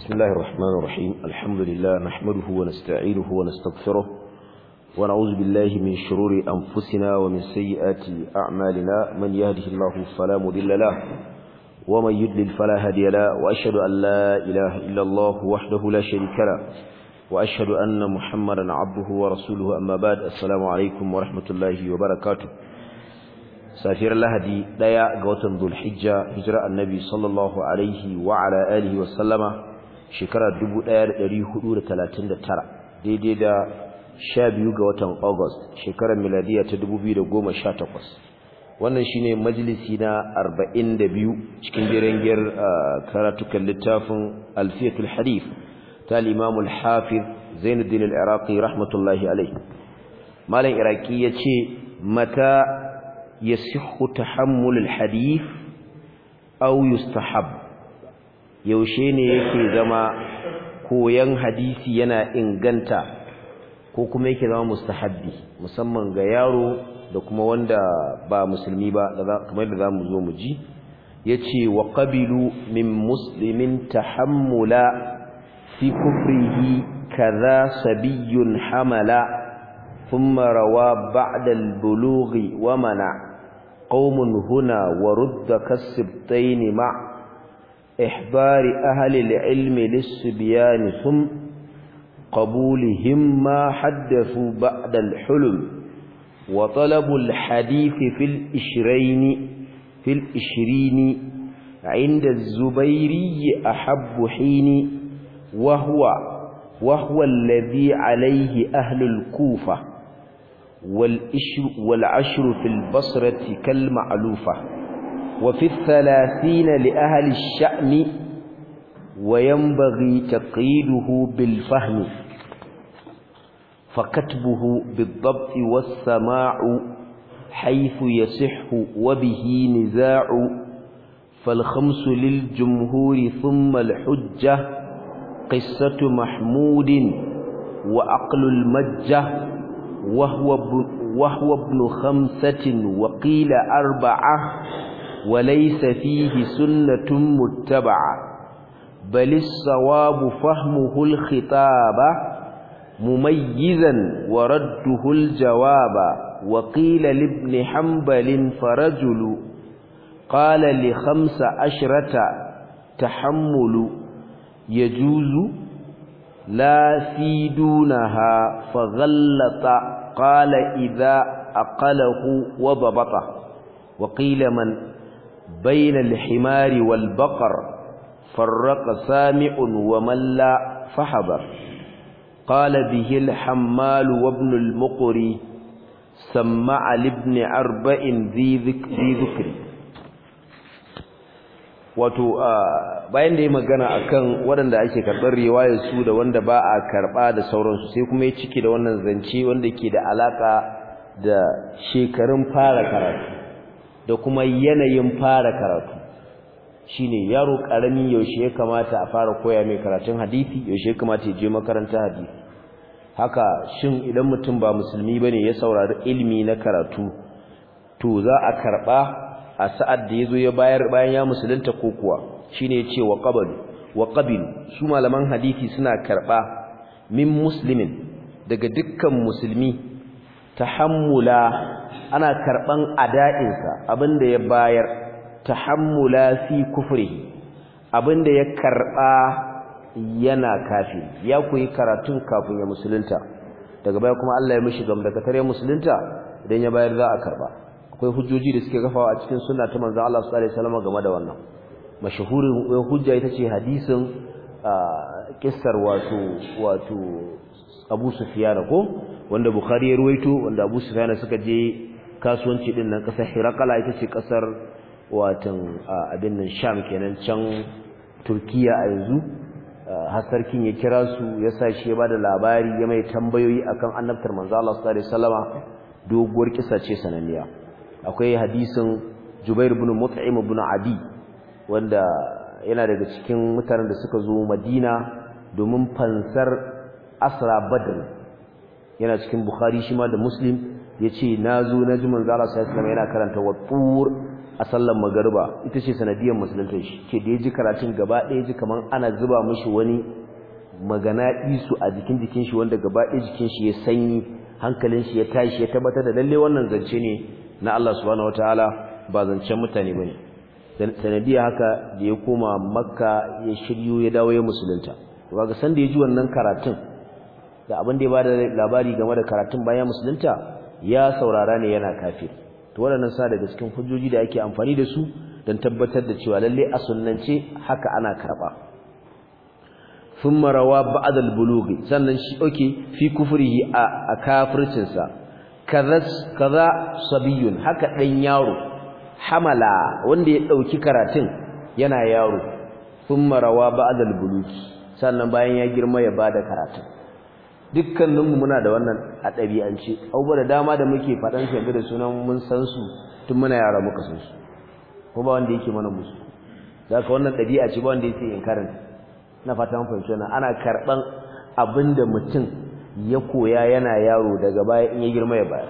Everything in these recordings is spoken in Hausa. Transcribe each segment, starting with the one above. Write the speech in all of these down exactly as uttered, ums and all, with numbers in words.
بسم الله الرحمن الرحيم الحمد لله نحمده ونستعينه ونستغفره ونعوذ بالله من شرور أنفسنا ومن سيئات أعمالنا من يهده الله فلا مضل له ومن يضلل فلا هادي له وأشهد أن لا إله إلا الله وحده لا شريك له وأشهد أن محمدا عبده ورسوله أما بعد السلام عليكم ورحمة الله وبركاته سافر lahadi daya ga watan Dhulhijja hijira annabi sallallahu alaihi wa ala alihi wa sallama shekara dubu ɗaya da ɗari hudu da talatin da tara daidai da sha biyu ga watan August shekarar miladiya ta dubu biyu da goma sha takwas wannan shine majalisi na arba'in da biyu cikin jirangiyar karatukan littafin Alfiyatul Hadith ta al-Imam al-Hafiz Zainuddin al-Iraqi rahmatullahi alaihi malam Iraqi yace mata يصح تحمل الحديث أو يستحب yaushe ne yake zama koyan hadisi yana inganta ko kuma yake zama mustahabbi musamman ga yaro da kuma wanda ba musulmi ba kamar da zamu zo mu ji yace wa qabilu min muslimin tahammula fi kufrihi kaza sabiyyun hamala ثم روى بعد البلوغ ومنع قوم هنا ورد كالسبتين مع إحضار أهل العلم للصبيان ثم قبولهم ما حدثوا بعد الحلم وطلب الحديث في الإشرين في الإشرين عند الزبيري أحب حين وهو وهو الذي عليه أهل الكوفة والعشر, والعشر في البصرة كالمعلوفة وفي الثلاثين لأهل الشأن وينبغي تقييده بالفهم فكتبه بالضبط والسماع حيث يصح وبه نزاع فالخمس للجمهور ثم الحجة قصة محمود وعقل المجة وهو وهو ابن خمسة وقيل أربعة وليس فيه سنة متبعة بل الصواب فهمه الخطاب مميزا ورده الجواب وقيل لابن حنبل فرجل قال لخمس عشرة تحمل يجوز لا في دونها فغلط قال إذا أقله وضبطه وقيل من بين الحمار والبقر فرق سامع ومن لا فحضر قال به الحمال وابن المقري سمع لابن أربع ذي ذكر wato bayan da ya magana akan waɗanda ake karɓar riwayar su da wanda ba a karɓa da sauransu sai kuma ya cike da wannan zance wanda ke da alaka da shekarun fara karatu da kuma yanayin fara karatu shine yaro karami yaushe ya kamata a fara koya mai karatun hadisi yaushe ya kamata ya je makarantar hadisi haka shin idan mutum ba musulmi bane ya saurari ilimi na karatu to za a karɓa a sa'ad da yazo ya bayar bayan ya musulunta ko kuwa shine yace wa qabal wa qabil su malaman hadisi suna karba min muslimin daga dukkan musulmi tahammula ana karban ada'in sa abinda ya bayar tahammula fi kufrihi abinda ya karba yana kafiri ya koyi karatun kafin ya musulunta daga baya kuma Allah ya mishi gamdakatar ya musulunta idan ya bayar za a karba akwai hujjoji da suke gafawa a cikin sunna ta manzo Allah sallallahu alaihi wasallam game da wannan mashhurin hujja ita ce hadisin kissar wato wato Abu Sufyan ko wanda Bukhari ya ruwaito wanda Abu Sufyan suka je kasuwanci din nan kasar Hirakala ita ce kasar watan abin nan Sham kenan can Turkiya a yanzu har sarkin ya kira su ya sa shi ya bada labari ya mai tambayoyi akan annabtar manzo Allah sallallahu alaihi wasallama doguwar kissa ce sananniya akwai hadisin Jubair ibn Mut'im ibn Adi wanda yana daga cikin mutanen da suka zo Madina domin fansar Asra Badr yana cikin Bukhari shi ma da Muslim yace nazo naji manzo Allah sallallahu alaihi wasallam yana karanta wa tur a sallar magariba ita ce sanadiyar musulunta shi ke da ya ji karatun gaba ɗaya ji kamar ana zuba mishi wani magana isu a jikin jikin shi wanda gaba ɗaya jikin shi ya sanyi hankalin shi ya tashi ya tabbatar da lalle wannan zance ne na Allah subhanahu wataala ba zancen mutane bane sanadiyar haka da ya koma makka ya shiryo ya dawo ya musulunta to kaga san da ya ji wannan karatun da abin da ya bada labari game da karatun bayan musulunta ya saurara ne yana kafir to waɗannan sa daga cikin hujjoji da ake amfani da su don tabbatar da cewa lalle a sunnance haka ana karba thumma rawa ba'd al-bulughi sannan shi oke fi kufrihi a kafircin sa kaza kaza sabiyun haka dan yaro hamala wanda ya dauki karatun yana yaro thumma rawa ba'd al-bulughi sannan bayan ya girma ya bada karatun dukkaninmu muna da wannan a ɗabi'ance abubuwa da dama da muke faɗan shi da sunan mun san su tun muna yara muka san su ko ba wanda yake mana musu da ka wannan ɗabi'a ce ba wanda yake inkarin na fata mun fahimci wannan ana karɓan abinda mutum ya koya yana yaro daga baya in ya girma ya bayar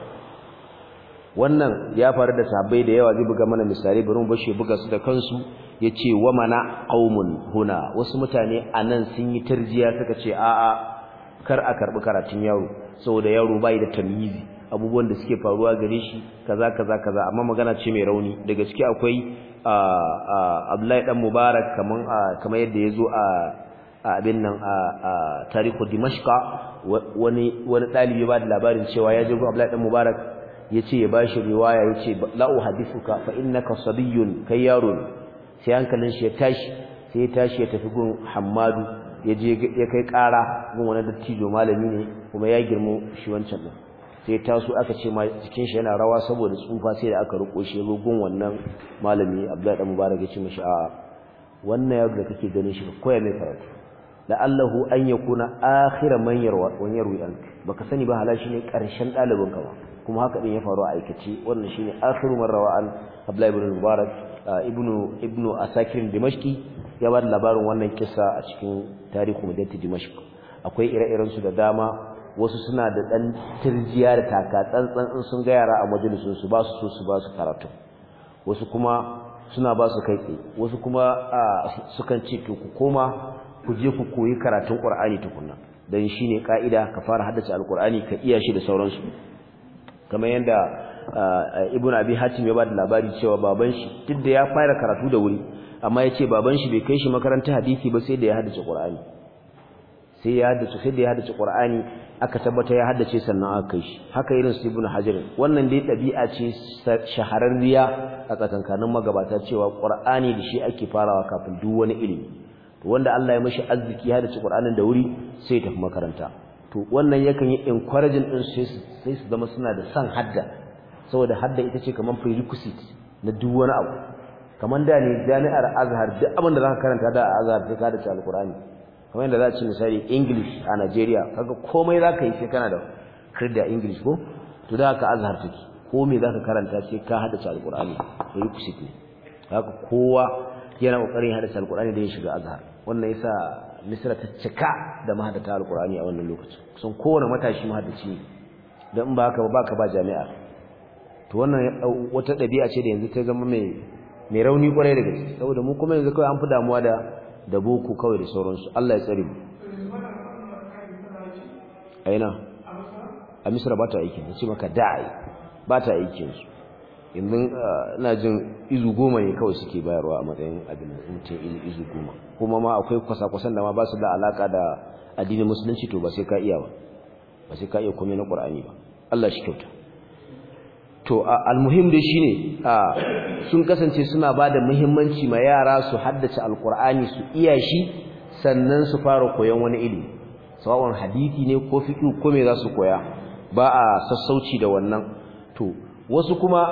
wannan ya faru da sahabbai da yawa zai buga mana misali bari mu bashi buga su da kansu yace wa mana qaumun huna wasu mutane anan sun yi tarjiya suka ce a'a kar a karbi karatun yaro saboda yaro bai da tamyizi abubuwan da suke faruwa gare shi kaza kaza kaza amma magana ce mai rauni da gaske akwai Abdullahi dan Mubarak kaman kamar yadda yazo a abin nan a tarihu Dimashqa wani wani dalibi ba da labarin cewa ya je go Abdullahi dan Mubarak yace ya bashi riwaya yace la uhadithuka fa innaka sabiyyun kai yaro sai hankalin shi ya tashi sai ya tashi ya tafi gun Hammadu yaje ya kai ƙara gun wani dattijo malami ne kuma ya girmo shi wancan din sai taso aka ce ma jikin shi yana rawa saboda tsufa sai da aka riko shi gun wannan malami Abdullahi dan Mubarak ya ce mishi a wannan yaro da kake ganin shi koya mai karatu la allahu an yakuna akhira man yarwa wan yarwi an baka sani ba halashi ne karshen dalibin ka ba kuma haka din ya faru a aikace wannan shine akhiru man rawa an Abdullahi ibn Mubarak ibnu ibnu Asakir Dimashqi ya ba da labarin wannan kissa a cikin tarihu madinati Dimashq akwai ire-iren su da dama wasu suna da dan tirjiya da taka tsantsan in sun ga yara a majalisun su ba su so su ba su karatu wasu kuma suna ba su kai tsaye wasu kuma sukan ce to ku koma ku je ku koyi karatun Qur'ani tukunna dan shine kaida ka fara haddace alqur'ani ka iya shi da sauransu kamar yanda Ibn Abi Hatim ya ba da labari cewa baban shi duk da ya fara karatu da wuri amma yace baban shi bai kai shi makarantar hadisi ba sai da ya haddace Qur'ani sai ya haddace sai da ya haddace Qur'ani aka tabbata ya haddace sannan aka kai shi haka irin su Ibn Hajar wannan dai dabi'a ce shahararriya a tsakankanin magabata cewa Qur'ani da shi ake farawa kafin duk wani ilimi to wanda Allah ya mishi arziki ya haddace Qur'anin da wuri sai ya tafi makaranta to wannan yakan yi encouraging din sai sai su zama suna da san hadda saboda hadda ita ce kaman prerequisite na duk wani abu kaman da ne jami'ar Azhar duk abin da zaka karanta da Azhar sai ka dace alqur'ani kamar yadda za ci misali English a Nigeria kaga komai zaka yi sai kana da credit English ko to da haka Azhar take komai zaka karanta sai ka hadace alqur'ani prerequisite ne haka kowa yana kokarin hadace alqur'ani da ya shiga Azhar wannan yasa Misra ta cika da mahadata alqur'ani a wannan lokacin kusan kowane matashi mahaddaci ne dan ba haka ba ka ba jami'a to wannan wata dabi'a ce da yanzu ta zama mai mai rauni kwarai da gaske saboda mu kuma yanzu kawai an fi damuwa da da boko kawai da sauransu Allah ya tsare mu aina a Misra ba ta aiki ce maka da'i ba ta aikin su yanzu ina jin izu goma ne kawai suke bayarwa a matsayin abin mutum izu goma kuma ma akwai kwasa-kwasan da ma ba su da alaka da addinin musulunci to ba sai ka iya ba ba sai ka iya komai na Qur'ani ba Allah shi kyauta to almuhim dai shine sun kasance suna bada muhimmanci ma yara su haddace alqur'ani su iya shi sannan su fara koyon wani ilimi sawan hadisi ne ko fiqh ko me za su koya ba a sassauci da wannan to wasu kuma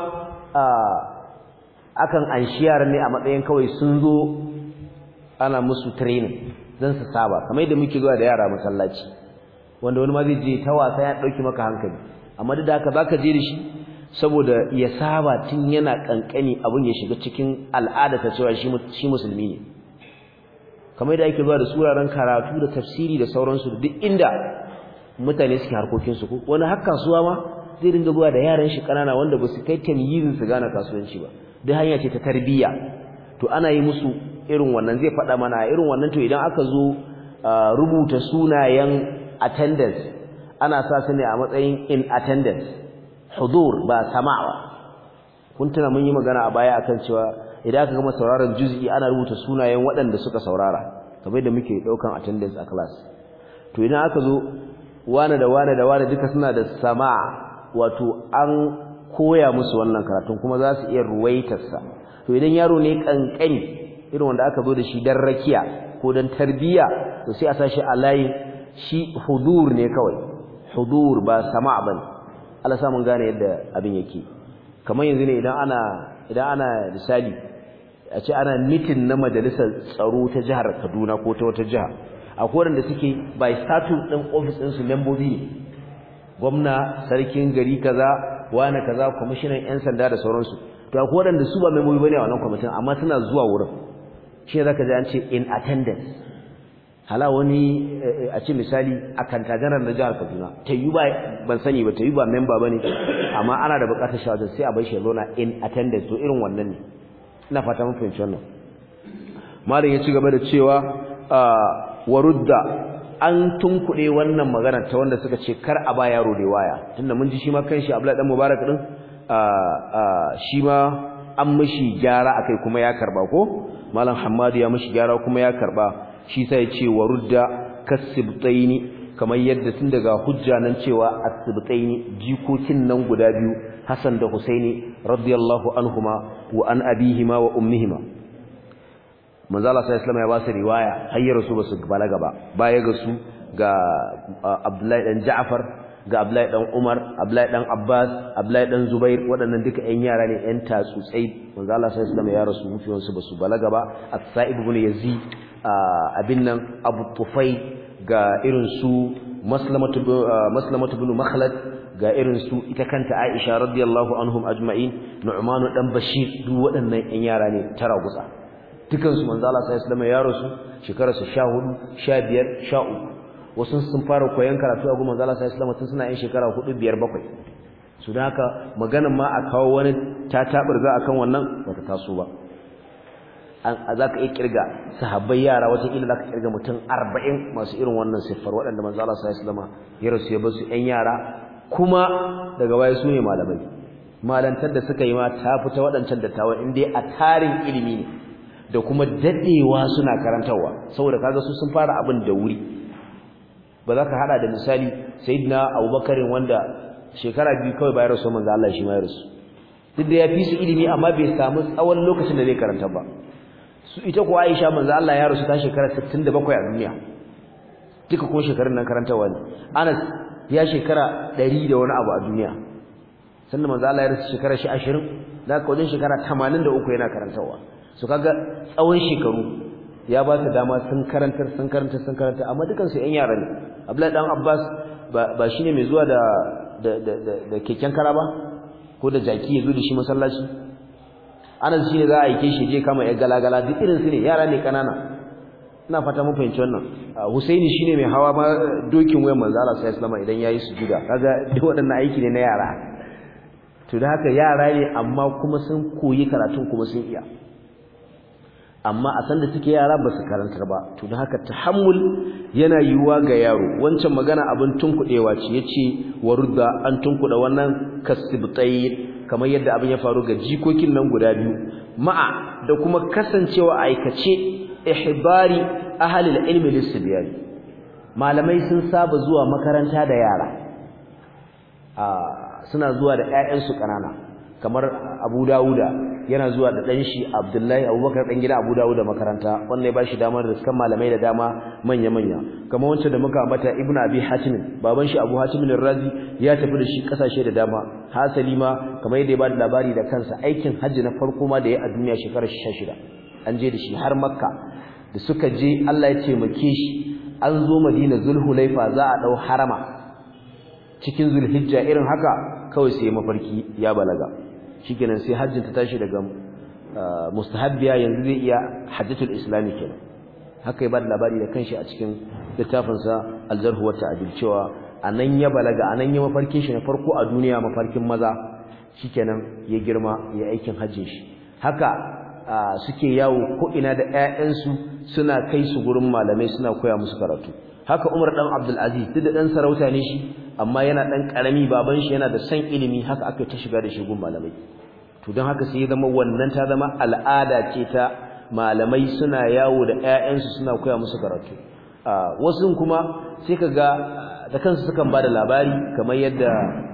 akan anshi yaran ne a matsayin kawai sun zo ana musu training dan su saba kamar yadda muke zuwa da yara masallaci wanda wani ma zai je ta wasa ya dauki maka hankali amma duk da haka baka je da shi saboda ya saba tun yana kankani abun ya shiga cikin al'ada ta cewa shi shi musulmi ne kamar yadda ake zuwa da suraren karatu da tafsiri da sauransu duk inda mutane suke harkokin su ko wani har kasuwa ma zai dinga zuwa da yaran shi kanana wanda ba su kai tamyizin su gane kasuwanci ba duk hanya ce ta tarbiyya to ana yi musu irin wannan zai faɗa mana irin wannan to idan aka zo rubuta sunayen attendance ana sa su ne a matsayin in attendance hudur ba sama'a kun tuna mun yi magana a baya akan cewa idan aka gama sauraron juz'i ana rubuta sunayen waɗanda suka saurara kamar da muke daukan attendance a class to idan aka zo wane da wane da wane duka suna da sama'a wato an koya musu wannan karatun kuma za su iya ruwaitarsa to idan yaro ne kankani irin wanda aka zo da shi dan rakiya ko dan tarbiya to sai a sashi a layin shi hudur ne kawai hudur ba sama' bane Allah sa mun gane yadda abin yake kamar yanzu ne idan ana idan ana misali a ce ana meeting na majalisar tsaro ta jihar Kaduna ko ta wata jiha akwai wanda suke by statute din office din su membobi ne gwamna sarkin gari kaza wani kaza commissioner yan sanda da sauransu to akwai wanda su ba membobi bane a wannan committee amma suna zuwa wurin shi zaka ji an ce in attendance hala wani a ce misali akanta janar na jihar Kaduna tayi ba ban sani ba tayi ba member bane amma ana da bukatar shawarar sai a bar shi zauna in attendance to irin wannan ne ina fata mun fahimci wannan malam ya ci gaba da cewa warudda an tunkuɗe wannan magana ta wanda suka ce kar a ba yaro riwaya tunda mun ji shi ma kanshi Abdullahi dan Mubarak din shi ma an mishi gyara akai kuma ya karba ko malam Hammadu ya mishi gyara kuma ya karba shi sai ya ce warudda kasibtaini kamar yadda tun daga hujja nan cewa asibtaini jikokin nan guda biyu Hassan da Husaini radiyallahu anhuma wa an abihima wa ummihima manzo Allah sallallahu alaihi wasallam ya ba su riwaya hayyar su basu balaga ba baya ga su ga Abdullahi dan Ja'far ga Abdullahi dan Umar Abdullahi dan Abbas Abdullahi dan Zubair waɗannan duka ƴan yara ne ƴan tatsutsai manzo Allah sallallahu alaihi wasallam ya rasu mutuwan su basu balaga ba As-Sa'ib ibn Yazid abin nan Abu Tufay ga irin su Maslamatu Maslamatu ibn Makhlad ga irin su ita kanta Aisha radiyallahu anhum ajma'in Nu'man dan Bashir duk waɗannan ƴan yara ne tara gutsa dukan su manzo Allah sallallahu alaihi wasallam ya rasu shekarar su sha hudu sha biyar sha uku wasu sun fara koyon karatu a gurin manzo Allah sallallahu alaihi wasallam tun suna yin shekara hudu biyar bakwai su da haka maganar ma a kawo wani tatabar za akan wannan bata taso ba an zaka iya kirga sahabbai yara wata ila zaka kirga mutum arba'in masu irin wannan siffar waɗanda manzo Allah sallallahu alaihi wasallam ya rasu ya basu ƴan yara kuma daga baya su ne malamai malantar da suka yi ma ta fita waɗancan dattawan indai a tarin ilimi ne da kuma dadewa suna karantawa saboda kaga su sun fara abin da wuri ba za ka hada da misali sayyidina Abubakar wanda shekara biyu kawai bayan rasul manzo Allah shi ma ya rasu duk da ya fi su ilimi amma bai samu tsawon lokacin da zai karanta ba su ita ko Aisha manzo Allah ya rasu ta shekara sittin da bakwai a duniya duka ko shekarun nan karantawa ne Anas ya shekara ɗari da wani abu a duniya sannan manzo Allah ya rasu shekara shi ashirin da ka wajen shekara tamanin da uku yana karantawa su kaga tsawon shekaru ya ba ta dama sun karantar sun karantar sun karantar amma dukan su ƴan yara ne Abdullahi dan Abbas ba ba shine mai zuwa da da da da keken kara ba ko da jaki ya zo da shi masallaci Anas shine za a aike shi je kama ƴan galagala duk irin su ne yara ne kanana ina fata mun fahimci wannan Husaini shine mai hawa ma dokin wayan manzo Allah sallallahu alaihi wasallam idan yayi sujuda kaga duk waɗannan aiki ne na yara to da haka yara ne amma kuma sun koyi karatun kuma sun iya amma a san da suke yara ba su karantar ba to da haka tahammul yana yiwuwa ga yaro wancan magana abin tunkudewa ce yace warudda an tunkuda wannan kasibtai kamar yadda abin ya faru ga jikokin nan guda biyu ma'a da kuma kasancewa aikace ihbari ahli al-ilmi lis-sibyan malamai sun saba zuwa makaranta da yara a suna zuwa da ƴaƴansu kanana kamar Abu Dawuda yana zuwa da dan shi Abdullahi Abubakar dan gida Abu Dawuda makaranta wannan ya bashi damar da sukan malamai da dama manya manya kamar wancan da muka ambata Ibn Abi Hatim baban shi Abu Hatim ar-Razi ya tafi da shi kasashe da dama hasali ma kamar yadda ya bada labari da kansa aikin hajji na farko ma da ya a duniya shekarar sha shida an je da shi har Makka da suka je Allah ya taimake shi an zo Madina Zulhulaifa za a dau harama cikin Zulhijja irin haka kawai sai mafarki ya balaga shikenan sai hajjin ta tashi daga mustahabbiya yanzu zai iya hajjatul islami kenan haka ya bada labari da kanshi a cikin littafin sa al-jarh wa ta'dil cewa anan ya balaga anan ya mafarkin shi na farko a duniya mafarkin maza shikenan ya girma ya aikin hajjin shi haka suke yawo ko ina da ƴaƴansu suna kai su gurin malamai suna koya musu karatu haka Umar dan Abdul Aziz duk da dan sarauta ne shi amma yana dan karami baban shi yana da san ilimi haka aka ta shiga da shi gun malamai to dan haka sai ya zama wannan ta zama al'ada ce ta malamai suna yawo da ƴaƴansu suna koya musu karatu wasu kuma sai kaga da kansu sukan bada labari kamar yadda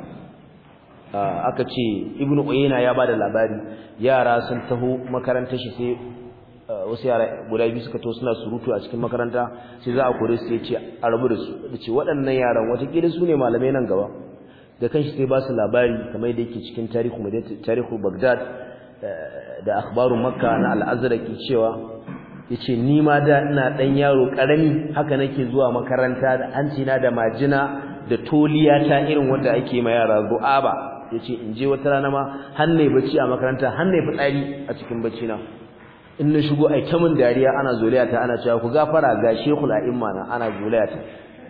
aka ce Ibn Uyayna ya bada labari yara sun taho makarantar shi sai wasu yara guda biyu suka to suna surutu a cikin makaranta sai za a kore su sai ce a rabu da su dace waɗannan yaran watakila su ne malamai nan gaba da kanshi sai ba su labari kamar yadda yake cikin tarihu tarihu Baghdad da akhbaru Makka na al-Azraqi cewa yace ni ma da ina dan yaro karami haka nake zuwa makaranta da hancina da majina da toliya ta irin wanda ake ma yara du'aba yace in je wata rana ma hanne bacci a makaranta hanne fitsari a cikin bacci na in na shigo ai ta mun dariya ana zolaya ta ana cewa ku gafara ga shekul a'imma na ana zolaya ta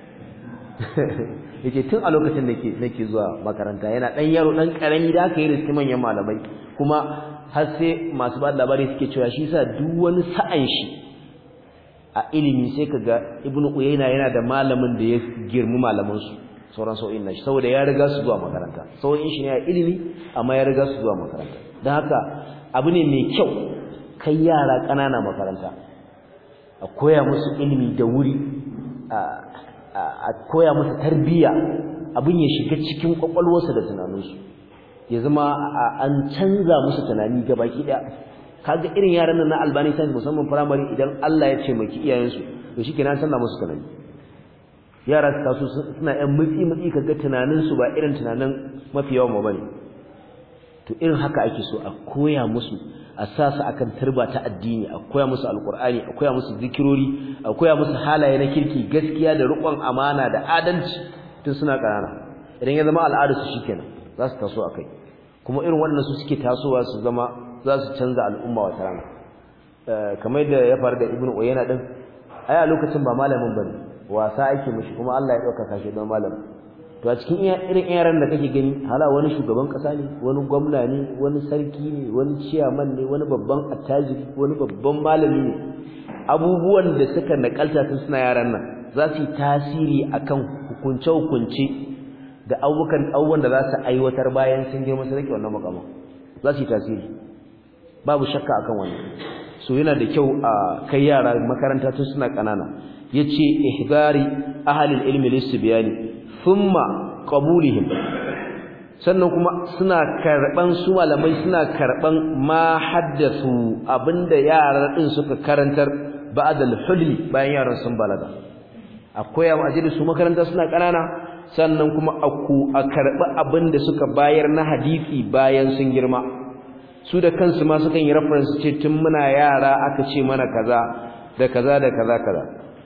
yake tun a lokacin da nake nake zuwa makaranta yana dan yaro dan karami da aka yi riski manyan malamai kuma har sai masu ba labari suke cewa shi yasa duk wani sa'an shi a ilimi sai kaga Ibn Uyayna yana da malamin da ya girmi malaman su sauran sau'in nashi saboda ya riga su zuwa makaranta sau'in shi ne a ilimi amma ya riga su zuwa makaranta dan haka abu ne mai kyau kai yara kanana makaranta a koya musu ilimi da wuri a koya musu tarbiyya abin ya shiga cikin kwakwalwarsu da tunaninsu ya zama an canza musu tunani gabaki daya kaga irin yaran nan na Albani sai musamman primary idan Allah ya ce maki iyayensu to shikenan canza musu tunani yara su taso suna yan mutsi mutsi kaga tunaninsu ba irin tunanin mafi yawan mu bane to irin haka ake so a koya musu a sa su akan turba ta addini a koya musu alqur'ani a koya musu zikirori a koya musu halaye na kirki gaskiya da riƙon amana da adalci tun suna ƙanana idan ya zama al'ada su shikenan za su taso akai kuma irin wannan su suke tasowa su zama za su canza al'umma wata rana kamar da ya faru da Ibn Uyayna din ai a lokacin ba malamin bane wasa ake mishi kuma Allah ya dauka kashi don malamin to a cikin irin yaran da kake gani hala wani shugaban kasa ne wani gwamna ne wani sarki ne wani ciyaman ne wani babban attajiri wani babban malami ne abubuwan da suka nakalta tun suna yaran nan za su yi tasiri akan hukunce hukunce da abubukan abubuwan da za su aiwatar bayan sun girma su rike wannan makaman za su yi tasiri babu shakka akan wannan so yana da kyau a kai yara makaranta tun suna kanana yace ihbari ahli ilmi lisbiyani thumma qabulihim sannan kuma suna karban su malamai suna karban ma haddathu abinda yaran din suka karantar ba'da al-hulmi bayan yaran sun balaga akwai ajiri su makaranta suna kanana sannan kuma aku a karbi abinda suka bayar na hadisi bayan sun girma su da kansu ma sukan yi reference ce tun muna yara aka ce mana kaza da kaza da kaza kaza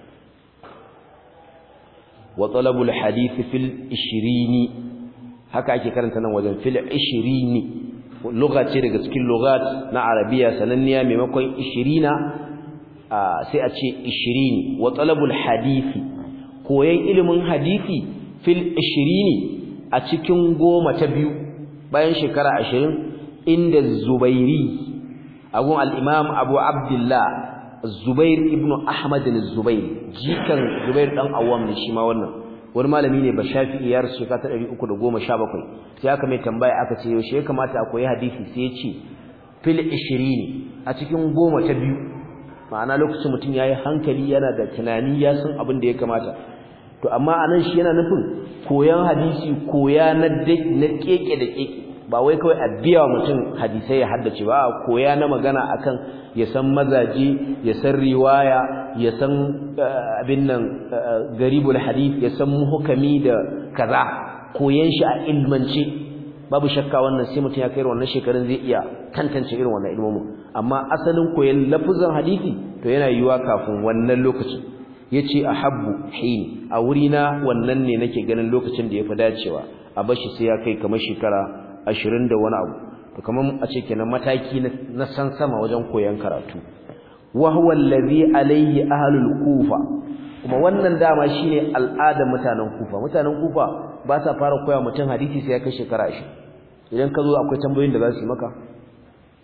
wa talabul hadith fil ishrini haka ake karanta nan wajen fil ishrini lugha ce daga cikin lughat na arabiya sananniya maimakon ishirina sai a ce ishirini wa talabul hadith koyan ilimin hadisi fil ishrini a cikin goma ta biyu bayan shekara ashirin inda Zubairi agun al-Imam Abu Abdullah Zubair ibn Ahmad al-Zubair jikan Zubair dan Awwam ne shi ma wannan wani malami ne ba Shafi'i ya rasu shekara ɗari uku da goma sha bakwai sai aka mai tambaya aka ce yaushe ya kamata a koyi hadisi sai ya ce fil ishirini a cikin goma ta biyu ma'ana lokacin mutum yayi hankali yana da tunani ya san abin da ya kamata to amma anan shi yana nufin koyan hadisi koya na na keke da keke ba wai kawai a biya wa mutum hadisai ya haddace ba koya na magana akan ya san mazaji ya san riwaya ya san abin nan garibul hadith ya san muhkami da kaza koyan shi a ilmance babu shakka wannan sai mutum ya kai wannan shekarun zai iya tantance irin wannan ilmomin amma asalin koyan lafuzan hadisi to yana yiwa kafin wannan lokacin yace ahabbu hin a wurina wannan ne nake ganin lokacin da yafi dacewa a bashi sai ya kai kamar shekara ashirin da wani abu to kaman a ce kenan mataki na san sama wajen koyon karatu wa huwa allazi alayhi ahlul kufa kuma wannan dama shine al'adar mutanen kufa mutanen kufa ba sa fara koya mutum hadisi sai ya kai shekara ashirin idan ka zo akwai tambayoyin da za su yi maka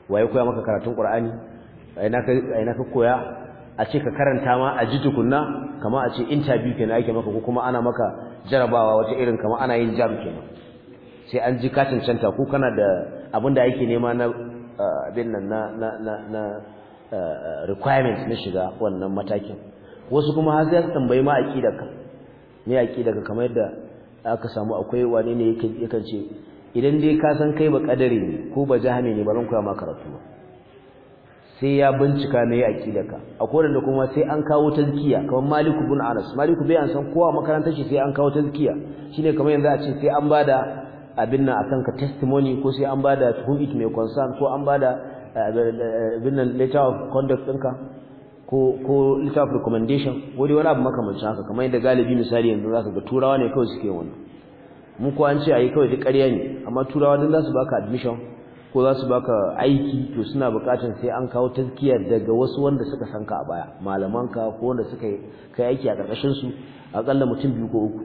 waye koya maka karatun Qur'ani ina ka ina ka koya a ce ka karanta ma a ji tukunna kamar a ce interview kenan ake maka ko kuma ana maka jarabawa wata irin kamar ana yin jam kenan sai an ji ka cancanta ko kana da abin da ake nema na abin nan na na na, na requirements na shiga wannan matakin wasu kuma har sai su tambayi ma aqidarka me aqidarka kamar yadda aka samu akwai wani ne yake yakan ce idan dai ka san kai ba kadari ne ko ba jahami ne ba zan koya maka karatu ba sai ya bincika me aqidarka akwai wanda kuma sai an kawo tazkiya kamar Malik ibn Anas Malik bai an san kowa makarantar shi sai an kawo tazkiya shine kamar yanzu a ce sai an bada abin nan akan ka testimony ko sai an bada whom it may concern ko an bada abin nan letter of conduct ɗinka ko ko letter of recommendation ko dai wani abu makamancin haka kamar yadda galibi misali yanzu zaka ga turawa ne kawai suke wannan mu ko an ce ayi kawai duk ƙarya ne amma turawa din za su baka admission ko za su baka aiki to suna buƙatar sai an kawo tazkiya daga wasu wanda suka san ka a baya malamanka ko wanda suka kai aiki a ƙarƙashin su akalla mutum biyu ko uku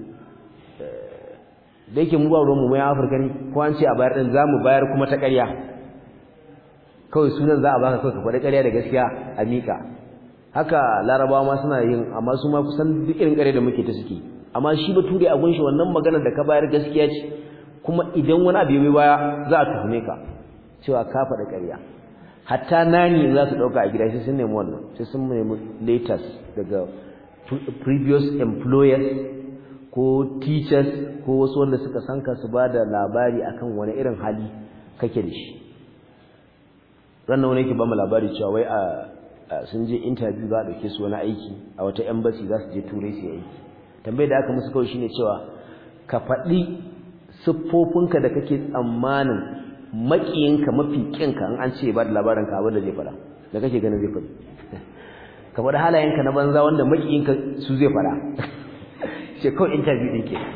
da yake mu ba ruwan mu mai Afirka ne ko an ce a bayar din zamu bayar kuma ta ƙarya kawai sunan za a baka kawai ka faɗi ƙarya da gaskiya a mika haka larabawa ma suna yin amma su ma kusan duk irin ƙarya da muke ta suke amma shi bature a gunshi wannan maganar da ka bayar gaskiya ce kuma idan wani abu ya baya za a tuhume ka cewa ka faɗi ƙarya hatta nani za su ɗauka a gida sai sun nemi wannan sai sun nemi letters daga previous employers ko teachers ko wasu wanda suka san ka su bada labari akan wani irin hali kake da shi ranan wani yake ba mu labari cewa wai a sun je interview za a dauke su wani aiki a wata embassy za su je turai su yi aiki tambayar da aka musu kawai shine cewa ka faɗi siffofinka da kake tsammanin makiyinka mafi kinka in an ce ba da labarin ka abin da zai faɗa da kake ganin zai faɗi ka faɗi halayenka na banza wanda makiyinka su zai faɗa ce kawai interview ɗin ke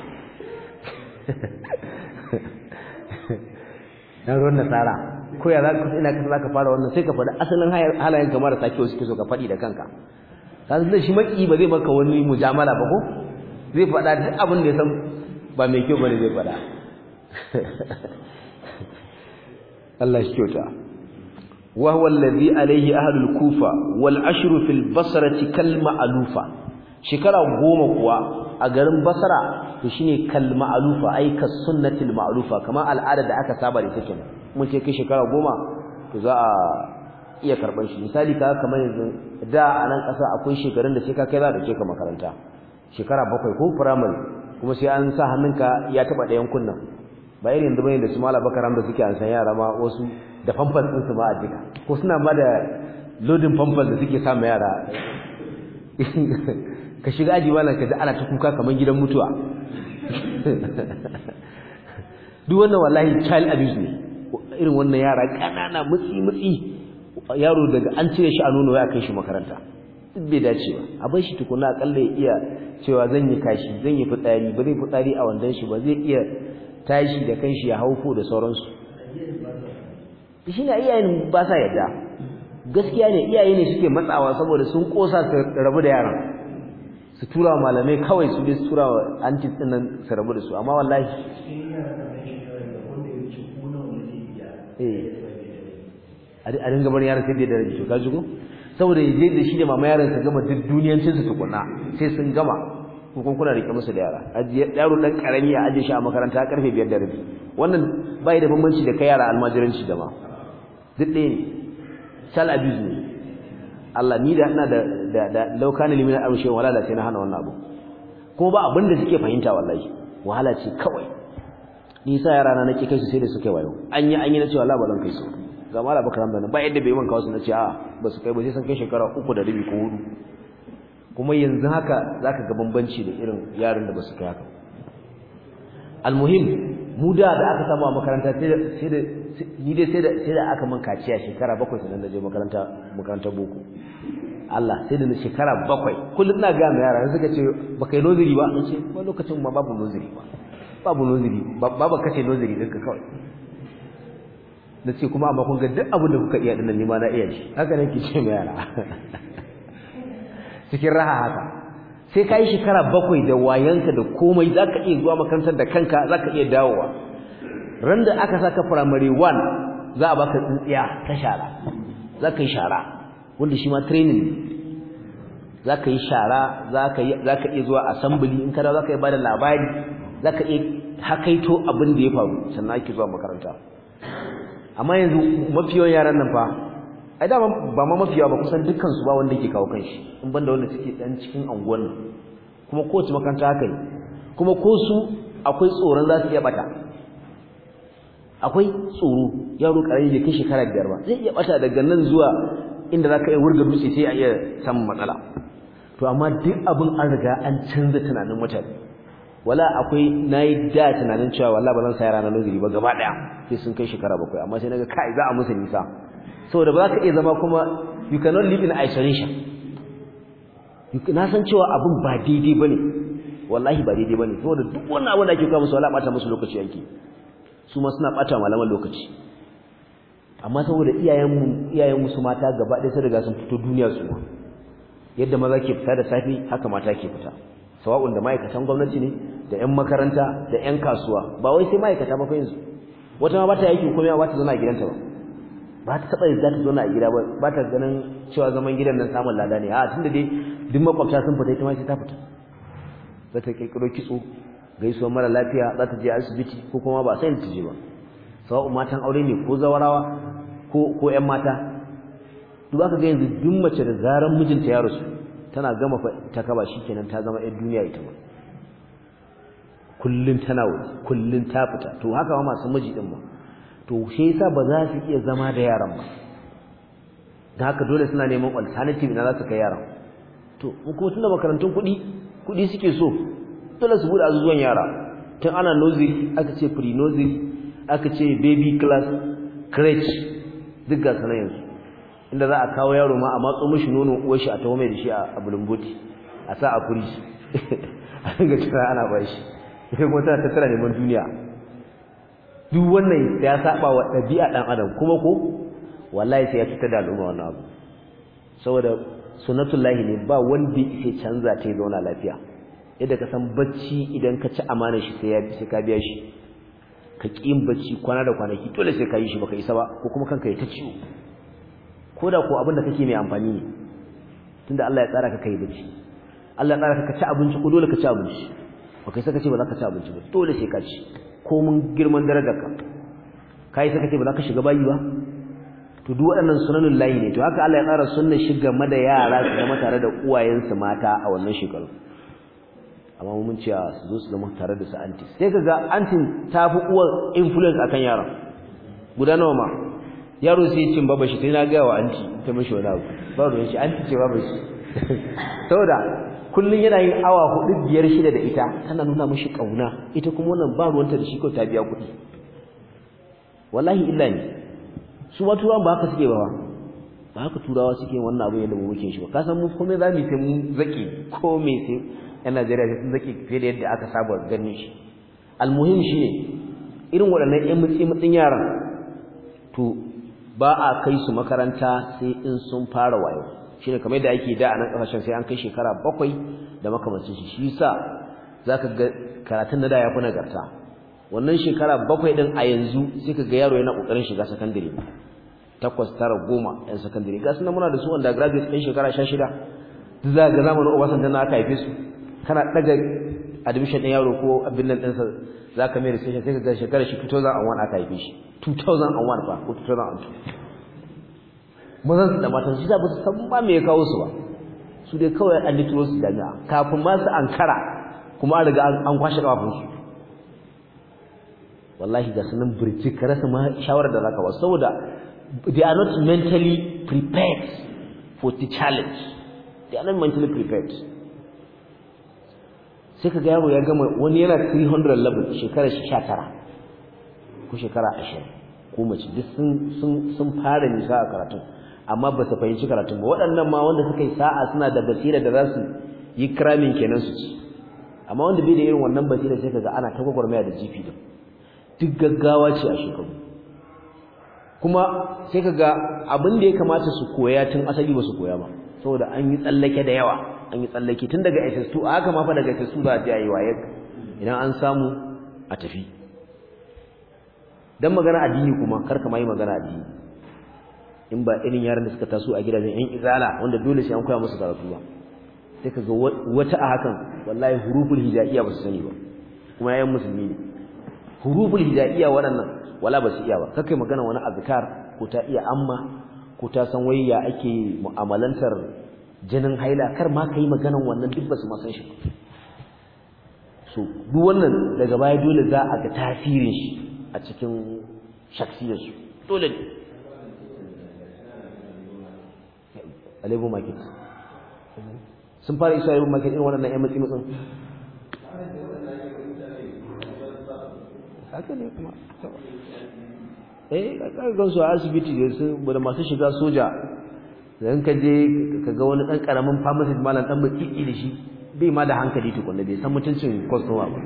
na ruwan nasara ko ya za ina ka za ka fara wannan sai ka faɗi asalin halayen kamar ta kyau suke so ka faɗi da kanka kasu da shi maki ba zai maka wani mujamala ba ko zai faɗa duk abin da ya san ba mai kyau bane zai faɗa Allah shi kyauta wa huwa alladhi alayhi ahlul kufa wal ashru fil basrati kal ma'lufa shekara goma kuwa a garin Basra to shine kal ma'lufa ay kas sunnatil ma'lufa kamar al'ada da aka saba da take mun ce kai shekara goma to za a iya karban shi misali ka kamar yanzu da a nan kasa akwai shekarun da sai ka kai za ka ka makaranta shekara bakwai ko primary kuma sai an sa hannunka ya taba dayan kunnan ba irin yanzu bane da su mala bakaram da suke an san yara ma wasu da pampers din su ma a jika ko suna ma da loading pampers da suke sa ma yara ka shiga aji malan ka da ana ta kuka kaman gidan mutuwa duk wannan wallahi child abuse ne irin wannan yara kanana mutsi mutsi yaro daga an cire shi a nono ya kai shi makaranta duk bai dace ba a bar shi tukuna akalla ya iya cewa zan yi kashi zan yi fitsari ba zai fitsari a wandan shi ba zai iya tashi da kanshi ya haufo da sauransu shi ne iyayen ba sa yadda gaskiya ne iyaye ne suke matsawa saboda sun kosa su rabu da yaran su tura malamai kawai su bi su tura antis din nan su rabu da su amma wallahi eh a dinga barin yaran sai da rabi to ka jigo saboda yaje da shi da mama yaran sa gama duk duniyancin su tukuna sai sun gama ko kun kuna rike musu da yara ajiye yaro dan karami a aje shi a makaranta karfe biyar da rabi wannan bai da bambanci da kai yara almajiranci da ma duk ɗaya ne sal abuse ne Allah ni da ina da da da laukana limina amshe wala da sai na hana wannan abu ko ba abin da suke fahimta wallahi wahala ce kawai ni sa yara na nake kai su sai da suke wayo an yi an yi na cewa Allah ba zan kai su ga mala bakaram da ba yadda bai man kawo su na ce a ba su kai ba sai san kai shekara uku da rabi ko hudu kuma yanzu haka zaka ga bambanci da irin yaran da ba su kai haka almuhim mu da da aka samu a makaranta sai da sai da ni dai sai da sai da aka man kaciya shekara bakwai sannan da je makaranta makarantar boko Allah sai da shekara bakwai kullun ina ga yara suka ce baka yi noziri ba nace ba lokacin ma babu noziri ba babu noziri baba kace noziri dinka kawai nace kuma amma kun ga duk abin da kuka iya dinnan ni ma na iya shi haka nake ce ma yara cikin raha haka sai kai shekara bakwai da wayanka da komai zaka iya zuwa makarantar da kanka zaka iya dawowa randa aka saka primary one za a baka tsintsiya ta shara za ka yi shara wanda shi ma training ne za ka yi shara za ka iya zuwa assembly in kada za ka yi ba da labari za ka iya hakaito abin da ya faru sannan ake zuwa makaranta amma yanzu mafiyan yaran nan fa ai da ba ma mafiya ba kusan dukkan su ba wanda yake kawo kanshi in banda wanda suke dan cikin anguwan nan kuma kowace makaranta haka ne kuma ko su akwai tsoron za su iya bata akwai tsoro yaro karami bai kai shekara biyar ba zai iya bata daga nan zuwa inda za ka iya wurga dutse sai a iya samun matsala to amma duk abin an riga an canza tunanin mutane wala akwai nayi da tunanin cewa wallahi ba zan sa yara na nazari ba gaba daya sai sun kai shekara bakwai amma sai naga kai za a musu nisa saboda ba za ka iya zama kuma you cannot live in isolation na san cewa abin ba daidai bane wallahi ba daidai bane saboda duk wannan abin da ake kawo musu wallahi bata musu lokaci yake su ma suna bata malaman lokaci amma saboda iyayen iyayen musu mata gaba ɗaya sai riga sun fito duniya su yadda maza ke fita da safi haka mata ke fita sawa'un da ma'aikatan gwamnati ne da ƴan makaranta da ƴan kasuwa ba wai sai ma'aikata ba fa yanzu wata ma bata yaki komai ba ta zauna a gidanta ba ba ta taba yadda ta zauna a gida ba ba ta ganin cewa zaman gidan nan samun lada ne a tunda dai duk makwabta sun fita ita ma sai ta fita za ta kirkiro kitso gaisuwa mara lafiya za ta je asibiti ko kuma ba sai ta je ba sawa'un matan aure ne ko zawarawa ko ko ƴan mata duk aka ga yanzu duk mace da zaran mijinta ya rasu tana gama ta kaba shikenan ta zama ƴar duniya ita ma kullun tana waje kullun ta fita to haka ma masu miji din ma to shi yasa ba za su iya zama da yaran ba dan haka dole suna neman alternative na za su kai yaran to ko tunda makarantun kuɗi kuɗi suke so dole su bude azuzuwan yara tun ana nursery aka ce pre nursery aka ce baby class crèche duk ga sanan yanzu inda za a kawo yaro ma a matso mishi nono uwar shi a tawo mai da shi a bulumbuti a sa a kuri a dinga kira ana ba shi sai kuma tana tattara neman duniya duk wannan ya saba wa dabi'a dan adam kuma ko wallahi sai ya fitar da al'umma wannan abu saboda sunnatullahi ne ba wanda yake canza ta zauna lafiya yadda ka san bacci idan ka ci amanar shi sai ya sai ka biya shi ka kiyin bacci kwana da kwanaki dole sai ka yi shi baka isa ba ko kuma kanka ya ta ciwo koda ko abin da kake mai amfani ne tunda Allah ya tsara ka kai bacci Allah ya tsara ka ci abinci ko dole ka ci abinci baka sai ka ce ba za ka ci abinci ba dole sai ka ci ko mun girman darajarka kai sai ka ce ba za ka shiga bayi ba to duk waɗannan sunanul lahi ne to haka Allah ya tsara sunnar shiga mada yara su zama tare da uwayensu mata a wannan shekaru amma mun ce su zo su zama tare da su anti sai kaga antin ta fi uwar influence akan yaron guda nawa ma yaro sai cin baba shi sai na ga wa anti ta mishi wani abu ba ruwan shi anti ce baba shi saboda kullun yana yin awa hudu biyar shida da ita tana nuna mishi kauna ita kuma wannan ba ruwanta da shi ko ta biya kuɗi wallahi illa ne su ma turawan ba haka suke ba ba haka turawa suke wannan abu yadda mu muke shi ba ka san mu komai za mu sai mu zaki komai sai yan Najeriya sai sun zaki fiye da yadda aka saba ganin shi almuhim shine irin waɗannan ƴan mutsi mutsin yaran to ba a kai su makaranta sai in sun fara wayo shine kamar yadda ake da a nan kasashen sai an kai shekara bakwai da makamancin shi shi yasa zaka ga karatun na da yafi nagarta wannan shekara bakwai din a yanzu sai kaga yaro yana kokarin shiga secondary takwas tara goma ɗan secondary ga sunan muna da su undergraduate ɗin shekara sha shida duk za ga zamanin Obasanjo na aka haife su kana daga admission ɗin yaro ko abin nan ɗinsa zaka mai research sai kaga shekara shi two thousand one aka haife shi two thousand one fa ko two thousand two mazan da matan shi da ba su san ba me ya kawo su ba su dai kawai an litro su daga kafin ma su ankara kuma an riga an kwashe kafin su wallahi ga sunan burji ka rasa ma shawara da zaka ba saboda they are not mentally prepared for the challenge they are not mentally prepared sai ka ga yaro ya gama wani yana three hundred level shekara shi sha tara ko shekara ashirin ko mace duk sun sun sun fara nisa a karatun amma ba su fahimci karatun ba waɗannan ma wanda suka yi sa'a suna da basira da za su yi kramin kenan su ci amma wanda bai da irin wannan basira sai kaga ana ta gwagwarmaya da jifi din duk gaggawa ce a shekaru kuma sai kaga abin da ya kamata su koya tun asali ba su koya ba saboda an yi tsallake da yawa an yi tsallake tun daga S S two a haka ma fa daga S S two za a je a yi waye idan an samu a tafi dan magana addini kuma kar ka mai magana addini in ba irin yaran da suka taso a gidajen yan izala wanda dole sai an koya musu karatu ba sai kaga wata a hakan wallahi huruful hijaiya ba su sani ba kuma yayin musulmi ne huruful hijaiya waɗannan wala ba su iya ba kakai magana wani azkar ko ta iya amma ko ta san wayya ake mu'amalantar jinin haila kar ma kai maganan wannan duk ba su ma san shi so duk wannan daga baya dole za a ga tasirin shi a cikin shaksiyar su dole ne Alebo market sun fara isa Alebo market irin wannan ƴan matsi matsin haka ne kuma eh kaga gansu a asibiti da su da masu shiga soja dan ka je kaga wani dan karamin pharmacist malam dan baki da shi bai ma da hankali tukunna bai san mutuncin customer ba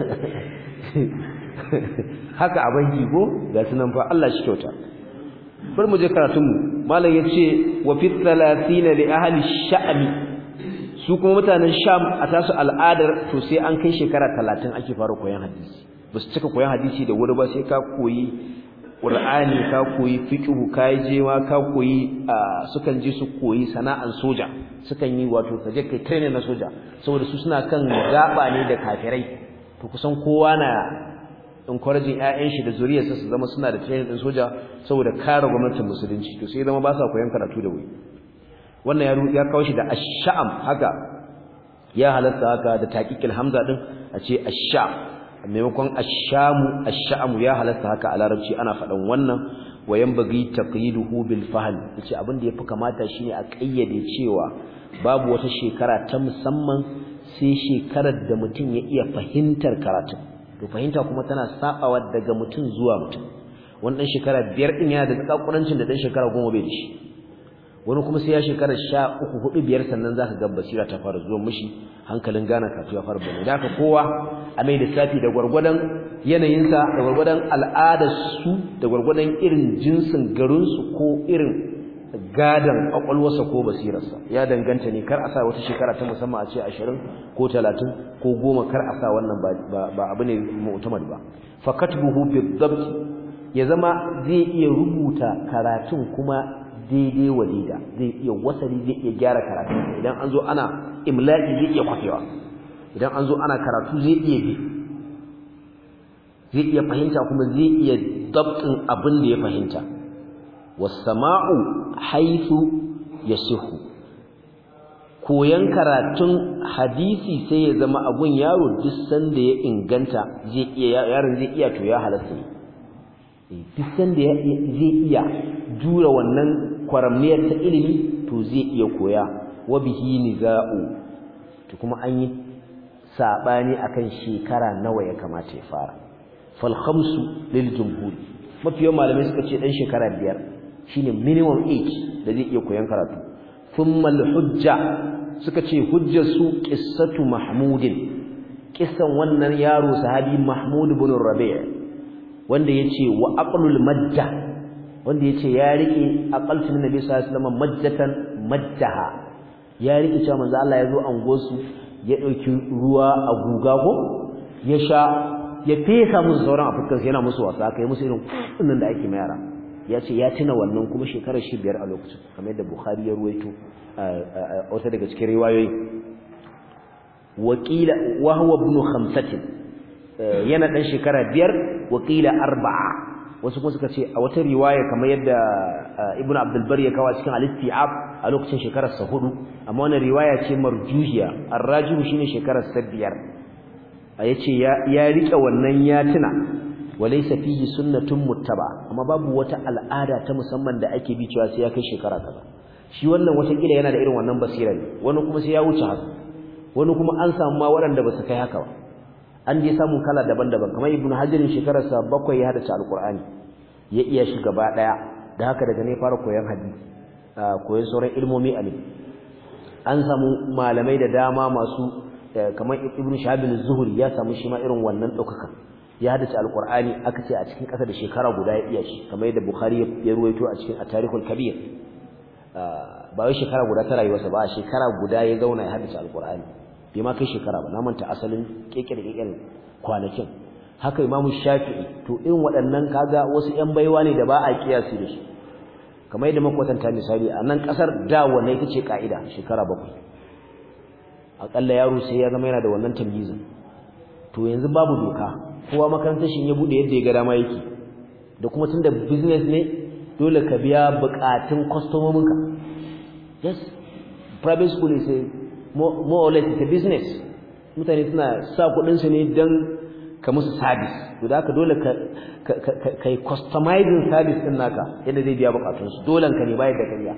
haka a banki ko ga sunan fa Allah shi kyauta bar mu je karatun mu malam yace wa fi thalathina li ahli sha'mi su kuma mutanen sham a tasu al'adar to sai an kai shekara talatin ake fara koyon hadisi ba su cika koyon hadisi da wuri ba sai ka koyi Qur'ani ka koyi fiqh kai je ma ka koyi sukan je su koyi sana'an soja sukan yi wato kaje kai training na soja saboda su suna kan gaba ne da kafirai to kusan kowa na encouraging ƴaƴan shi da zuriyarsa su zama suna da training din soja saboda kare gwamnatin musulunci to sai zama ba sa koyon karatu da wuri wannan ya ya kawo shi da ash-sha'am haka ya halatta haka da taqiqil hamza din a ce ash-sha maimakon ash-shamu ash-sha'mu ya halatta haka a larabci ana faɗan wannan wayan bagi taqyiduhu bil fahm yace abin da yafi kamata shine a kayyade cewa babu wata shekara ta musamman sai shekarar da mutum ya iya fahimtar karatu to fahimta kuma tana sabawa daga mutum zuwa mutum wannan shekara biyar din yana da tsakurancin da dan shekara goma bai da shi wani kuma sai ya shekara sha uku hudu biyar sannan zaka ga basira ta fara zuwa mishi hankalin gana kafin ya fara bane da haka kowa a mai lissafi da gurgurdan yanayinsa da gurgurdan al'adar su da gurgurdan irin jinsin garin su ko irin gadan kwakwalwarsa ko basirarsa ya danganta ne kar a sa wata shekara ta musamman a ce ashirin ko talatin ko goma kar a sa wannan ba ba abu ne mu'tamad ba fa katbuhu bid-dabt ya zama zai iya rubuta karatun kuma daidai wa daida zai iya wasali zai iya gyara karatu idan an zo ana imla'i zai iya kwafewa idan an zo ana karatu zai iya bi zai iya fahimta kuma zai iya dabtin abin da ya fahimta was-sama'u haythu yasihu koyan karatun hadisi sai ya zama abun yaro duk sanda ya inganta zai iya yaron zai iya to ya halatta duk sanda zai iya jura wannan kwaramniyar ta ilimi to zai iya koya wa bihi niza'u to kuma an yi sabani akan shekara nawa ya kamata ya fara fal khamsu lil jumhur mafiyan malamai suka ce dan shekara biyar shine minimum age da zai iya koyan karatu thumma al hujja suka ce hujjar su qissatu mahmudin kissan wannan yaro sahabi mahmud ibn rabi' wanda yace wa aqlul madda wanda yace ya rike aqaltin nabi sallallahu alaihi wasallam majjatan maddaha ya rike cewa manzo Allah yazo angosu ya dauki ruwa a guga ko ya sha ya fesa musu sauran afirkan yana musu wasa kai musu irin kunnan da ake mayara yace ya tuna wannan kuma shekarar shi biyar a lokacin kamar yadda Bukhari ya ruwaito wata daga cikin riwayoyi wakila wa huwa ibn khamsatin yana dan shekara biyar wakila arba'a wasu kuma suka ce a wata riwaya kamar yadda Ibn Abdul Bar ya kawo cikin al-Isti'ab a lokacin shekarar sa hudu amma wannan riwaya ce marjuhiya ar-rajihu shine shekarar sa biyar yace ya ya rike wannan ya tuna walaysa fihi sunnatun muttaba amma babu wata al'ada ta musamman da ake bi cewa sai ya kai shekara kaza shi wannan wata kila yana da irin wannan basira ne wani kuma sai ya wuce haka wani kuma an samu ma waɗanda ba su kai haka ba an je samun kala daban-daban kamar ibnu hajarin shekararsa bakwai ya hadace alqur'ani ya iya shi gaba daya da haka daga ne fara koyon hadisi koyon sauran ilmomi alim an samu malamai da dama masu kamar ibnu shahab az-zuhri ya samu shi ma irin wannan daukaka ya hadace alqur'ani aka ce a cikin kasa da shekara guda ya iya shi kamar yadda bukhari ya ruwaito a cikin at-tarikhul kabir ba wai shekara guda ta rayuwarsa ba shekara guda ya zauna ya hadace alqur'ani bai ma kai shekara ba na manta asalin keke da keken kwanakin haka Imam Shafi'i to irin waɗannan kaga wasu ƴan baiwa ne da ba a kiyasi da su kamar yadda makwatanta misali a nan kasar da wannan ita ce kaida shekara bakwai akalla yaro sai ya zama yana da wannan tamyizin to yanzu babu doka kowa makarantar shi ya bude yadda ya ga dama yake da kuma tunda business ne dole ka biya bukatun customominka yes private school is a more, more or less a business mutane suna sa kudin su ne dan ka musu service to da haka dole ka kai customizing service din naka yadda zai biya bukatun su dole ka ne bayar da kariya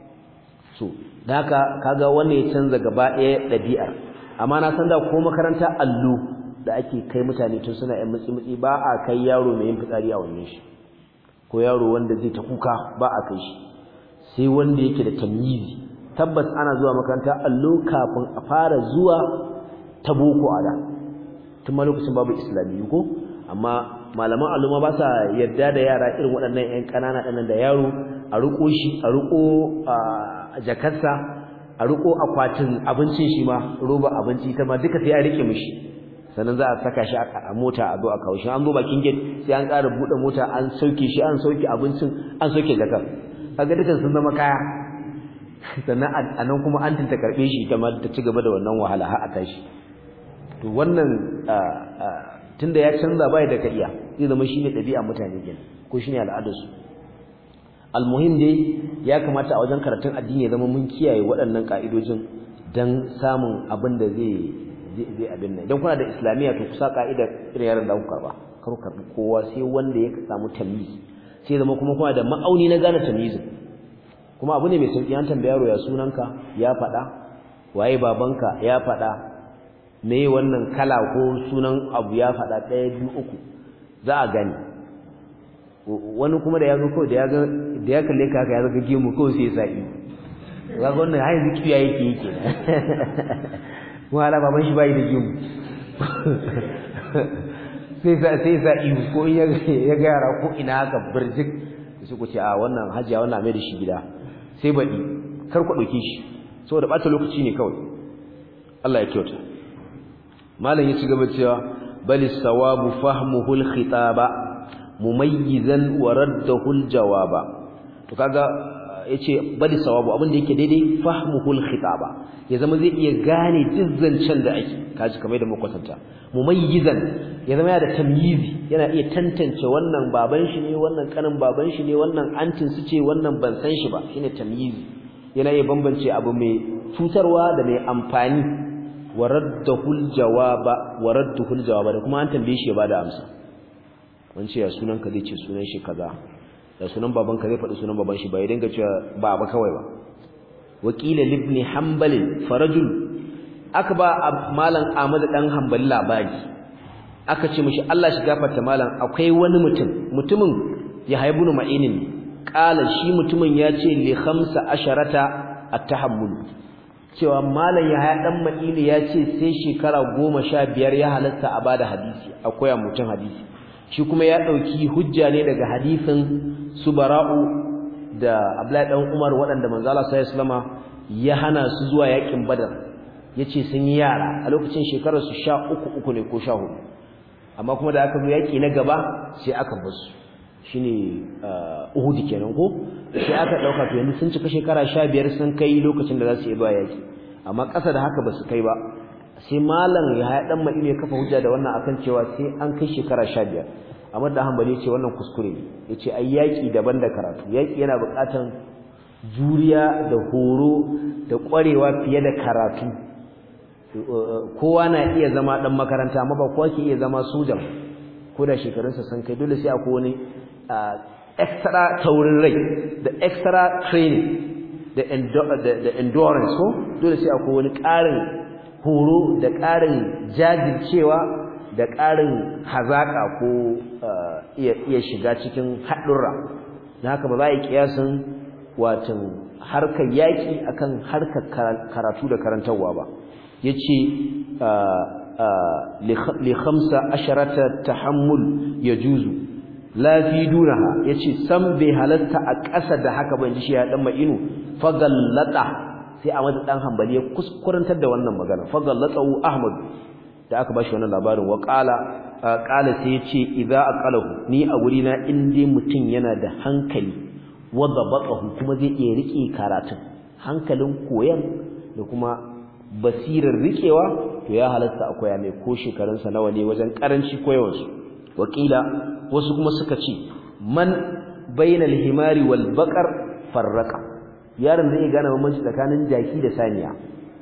so da haka kaga wannan ya canza gaba ɗaya dabi'ar amma na san da ko makaranta allo da ake kai mutane tun suna yan mutsi mutsi ba a kai yaro mai yin fitsari a wannan shi ko yaro wanda zai ta kuka ba a kai shi sai wanda yake da tamyizi tabbas ana zuwa makaranta allo kafin a fara zuwa ta boko a da tun ma lokacin babu islamiyyu ko amma malaman allo ma ba sa yarda da yara irin waɗannan ƴan ƙanana ɗannan da yaro a riko shi a riko a jakarsa a riko akwatin abincin shi ma roba abinci ta ma duka sai a rike mishi sannan za a saka shi a mota a zo a kawo shi an zo bakin gate sai an ƙara buɗe mota an sauke shi an sauke abincin an sauke jakar kaga dukan sun zama kaya sannan a nan kuma an tinta karɓe shi ita ma ta ci gaba da wannan wahala har a tashi to wannan tunda ya canza bai da ka iya zai zama shine ɗabi'a mutane kenan ko shine al'adarsu almuhim dai ya kamata a wajen karatun addini ya zama mun kiyaye waɗannan ka'idojin dan samun abin da zai zai abin nan idan kuna da islamiyya to kusa ka'ida irin yaran da kuka karba kar ku karbi kowa sai wanda ya samu tamyiz sai zama kuma kuna da ma'auni na gane tamyizin kuma abu ne mai sauki an tambaya yaro ya sunanka ya faɗa waye babanka ya faɗa me wannan kala ko sunan abu ya faɗa ɗaya biyu uku za a gani wani kuma da ya zo kawai da ya ga da ya kalle ka ya zaga gemu kawai sai ya sa ido kaga wannan har yanzu kiyaye yake yake wala baban shi bai da gemu sai sa sai sa ido ko ya ya ga yara ko ina haka burjik sai ku ce a wannan hajiya wannan mai da shi gida sai baɗi kar ku ɗauke shi saboda ɓata lokaci ne kawai Allah ya kyauta malam ya ci gaba cewa bal sawabu fahmuhu al-khitaba mumayyizan wa raddahu al-jawaba to kaga yace bal sawabu abin da yake daidai fahmuhu al-khitaba ya zama zai iya gane dizzancen da ake kaji kamar da makwatanta mumayyizan ya zama yana da tamyizi yana iya tantance wannan baban shi ne wannan kanin baban shi ne wannan antin su ce wannan ban san shi ba shine tamyizi yana iya bambance abu mai cutarwa da mai amfani waraddahul jawaba waradduhul jawaba da kuma an tambaye shi ya bada amsa wance ya sunan ka zai ce sunan shi kaza da sunan baban ka zai faɗi sunan baban shi ba ya dinga cewa baba kawai ba wakila ibn hanbal farajul aka ba malam Ahmad dan Hanbali labari aka ce mishi Allah shi gafarta malam akwai wani mutum mutumin ya haibunu ma'inin kala shi mutumin ya ce li khamsa asharata at-tahammul cewa malam Yahaya dan Ma'ili ya ce sai shekara goma sha biyar ya halatta a bada hadisi akwai mutum hadisi shi kuma ya dauki hujja ne daga hadisin Subara'u da Abdullahi dan Umar waɗanda manzo Allah sallallahu alaihi wasallama ya hana su zuwa yakin Badar yace sun yi yara a lokacin shekarar su sha uku uku ne ko sha hudu amma kuma da aka zo yaki na gaba sai aka bar su shine Uhud kenan ko sai aka dauka to yanzu sun cika shekara sha biyar sun kai lokacin da za su yi zuwa yaki amma ƙasa da haka ba su kai ba sai malam ya haya dan Madina ya kafa hujja da wannan akan cewa sai an kai shekara sha biyar amma da Hanbali yace wannan kuskure ne yace ai yaki daban da karatu yaki yana buƙatan juriya da horo da ƙwarewa fiye da karatu kowa na iya zama dan makaranta amma ba kowa ke iya zama soja ko da shekarunsa sun kai dole sai akwai wani extra taurin rai da extra training da endurance ko dole sai akwai wani ƙarin horo da ƙarin jajircewa da ƙarin hazaka ko iya iya shiga cikin haɗurra dan haka ba za a yi kiyasin watan harkar yaki akan harkar karatu da karantawa ba yace li khamsa asharata tahammul yajuzu la fi dunaha yace sam bai halatta a ƙasa da haka ban ji shi ya dan ma'inu fagallata sai Ahmad dan Hanbali ya kuskurantar da wannan magana fagallatu Ahmad da aka bashi wannan labarin wa qala qala sai yace idza aqalahu ni a guri na inde mutun yana da hankali wadda batahu kuma zai iya rike karatun hankalin koyan da kuma basirar rikewa to ya halatta akwai mai ko shekarun sa nawa ne wajen karanci koyawan su wakila wasu kuma suka ce man bainal himari wal baqar farraqa yaron zai gane bambanci tsakanin jaki da saniya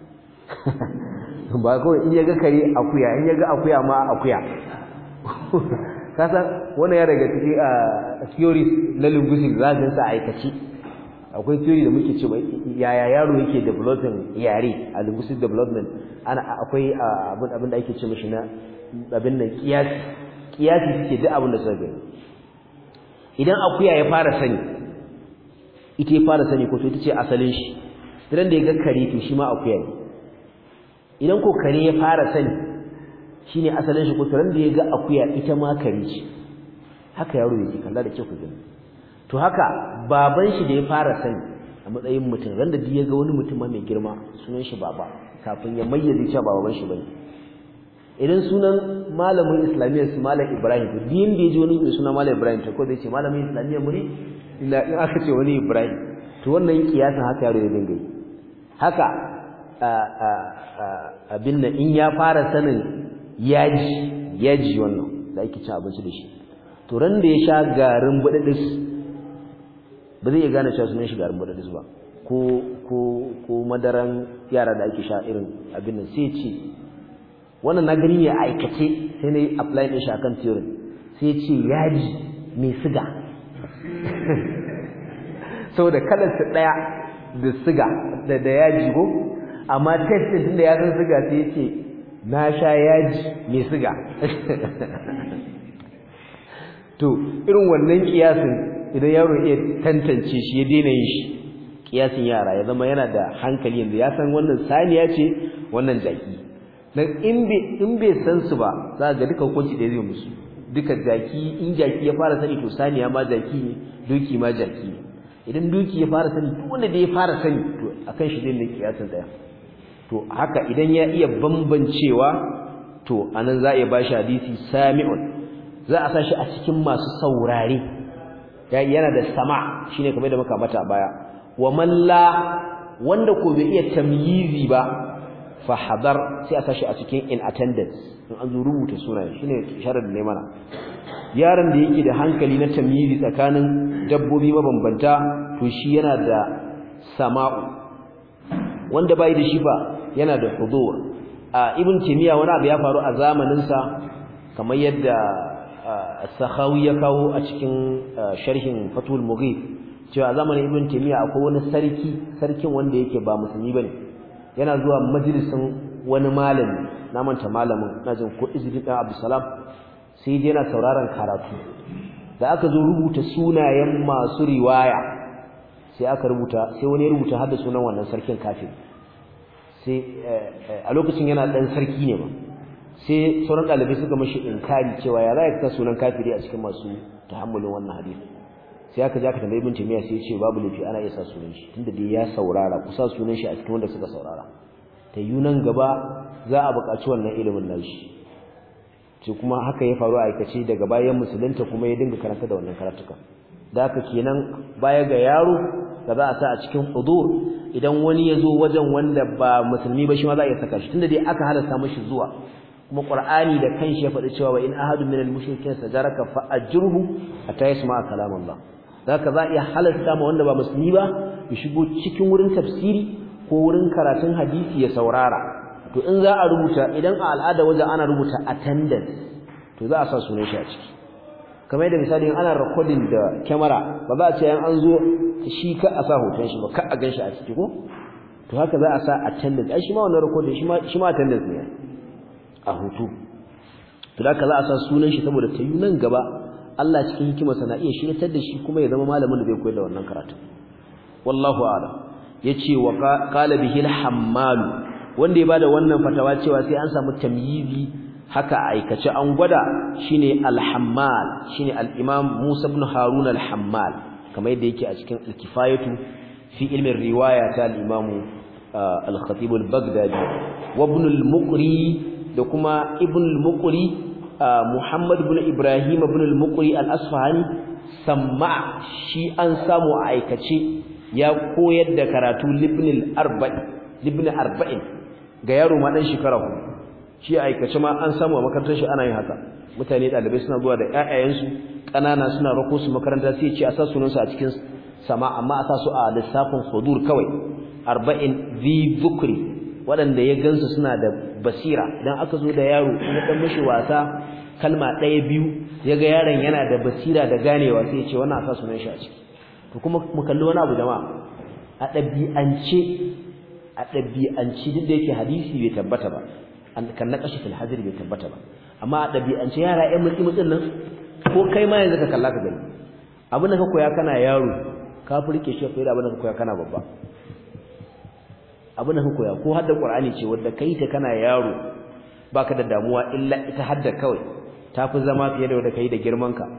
ba kawai in yaga kare akuya in yaga akuya ma akuya kasa wannan ya daga cikin theories na linguistics zaka sa aikaci akwai theory da muke cewa yaya yaro yake developing yare a linguistic development ana akwai abin abin da ake ce mishi na abin nan kiyasi kiyasi suke duk abin da suka gani idan akuya ya fara sani ita ya fara sani ko to ita ce asalin shi idan da ya ga kare to shi ma akuya ne idan ko kare ya fara sani shine asalin shi ko to ran da ya ga akuya ita ma kare ce haka yaro yake kalla da kyau ku gani to haka baban shi da ya fara sani a matsayin mutum ran da ya ga wani mutum mai girma sunan shi baba kafin ya mayyaze cewa baban shi bane idan sunan malamin islamiyya su malam Ibrahim to din da yaji wani sunan malam Ibrahim to ko zai ce malamin islamiyya mu ne illa in aka ce wani Ibrahim to wannan kiyasan haka yaro ya dinga yi haka abin nan in ya fara sanin yaji yaji wannan da ake ci abinci da shi to ran da ya sha garin budadis ba zai iya gane cewa sunan shi garin budadis ba ko ko ko madaran yara da ake sha irin abin nan sai ce wannan na gani ne a aikace sai na yi apply din shi akan theory sai ce yaji mai siga saboda kalar su daya da siga da da yaji go amma test din da ya san siga sai ce na sha yaji mai siga to irin wannan kiyasin idan yaro ya tantance shi ya daina yin shi kiyasin yara ya zama yana da hankali yanzu ya san wannan saniya ce wannan jaki dan in bai in bai san su ba za ga duka hukunci da zai musu duka jaki in jaki ya fara sani to saniya ma jaki ne doki ma jaki ne idan doki ya fara sani duk wanda da ya fara sani to akan shi zai ne kiyasin daya to haka idan ya iya bambancewa to anan za a iya bashi hadisi sami'un za a sashi a cikin masu saurare yana da sama shine kamar da muka mata baya wa man la wanda ko bai iya tamyizi ba fa hadar sai a sashi a cikin in attendance in an zo rubuta sunaye shine isharar da ne mana yaron da yake da hankali na tamyizi tsakanin dabbobi mabambanta to shi yana da sama'u wanda bai da shi ba yana da hudur a ibn timiya wani abu ya faru a zamanin sa kamar yadda Sakhawi ya kawo a cikin sharhin Fathul Mughith cewa zamanin Ibn Taymiyyah akwai wani sarki sarkin wanda yake ba musulmi bane yana zuwa majalisin wani malami na manta malamin najin ko Izzuddin Abdussalam sai dai yana sauraron karatu da aka zo rubuta sunayen masu riwaya sai aka rubuta sai wani ya rubuta har da sunan wannan sarkin kafin sai a lokacin yana dan sarki ne ba sai sauran dalibai suka mashi inkari cewa ya zai ka sunan kafiri a cikin masu tahammulin wannan hadisi sai aka ja ka tambayi Ibn Taymiyyah sai ya ce babu lafi ana iya sa sunan shi tunda dai ya saurara kusa sunan shi a cikin wanda suka saurara ta yunan gaba za a buƙaci wannan ilimin nashi sai kuma haka ya faru a aikace daga bayan musulunta kuma ya dinga karanta da wannan karatuka da haka kenan baya ga yaro da za a sa a cikin hudur idan wani ya zo wajen wanda ba musulmi ba shi ma za a iya saka shi tunda dai aka halasta mashi zuwa kuma Qur'ani da kanshi ya faɗi cewa wa in ahadun minal mushrikeen sajaraka fa ajruhu hatta yasma'a kalam Allah zaka za iya halarta ma wanda ba musulmi ba ya shigo cikin wurin tafsiri ko wurin karatun hadisi ya saurara to in za a rubuta idan a al'ada waje ana rubuta attendance to za a sa sunan shi a ciki kamar yadda misali ana recording da camera ba za a ce an zo shi ka a sa hoton shi ba ka a ganshi a ciki ko to haka za a sa attendance ai shi ma wannan recording shi ma shi ma attendance ne a hutu to da za a sa sunan shi saboda tayi nan gaba Allah cikin hikimarsa na iya shiryatar da shi kuma ya zama malamin da zai koyar da wannan karatu wallahu a'lam yace wa qala bihi al-hammal wanda ya bada wannan fatawa cewa sai an samu tamyizi haka aikace an gwada shine al-hammal shine al-imam Musa ibn Harun al-Hammal kamar yadda yake a cikin al-kifayatu fi ilmi riwaya ta al-imam al-Khatib al-Baghdadi wa ibn al-Muqri da kuma ibn al-muqri muhammad ibn ibrahim ibn al-muqri al-asfahani samma shi an samu a aikace ya koyar da karatu libn al-arba'in libn arba'in ga yaro ma dan shekara hudu shi aikace ma an samu a makarantar shi ana yin haka mutane dalibai suna zuwa da ƴaƴayensu kanana suna rako su makaranta sai ce a sa sunan su a cikin sama amma a sa su a lissafin hudur kawai arba'in zi dhukri wadanda ya gansu suna da basira idan aka zo da yaro ya dan mishi wasa kalma ɗaya biyu yaga yaron yana da basira da ganewa sai ya ce wannan a sa sunan shi a ciki to kuma mu kalli wani abu jama'a a dabi'ance a dabi'ance duk da yake hadisi bai tabbata ba kan na kashi fil hadir bai tabbata ba amma a dabi'ance yara ƴan mutsi mutsin nan ko kai ma yanzu ka kalla ka gani abin da ka koya kana yaro ka furke shi fa abin da ka koya kana babba abin da ka koya ko hadda qur'ani ce wanda kai ta kana yaro baka da damuwa illa ita hadda kawai tafi zama fiye da wanda kai da girman ka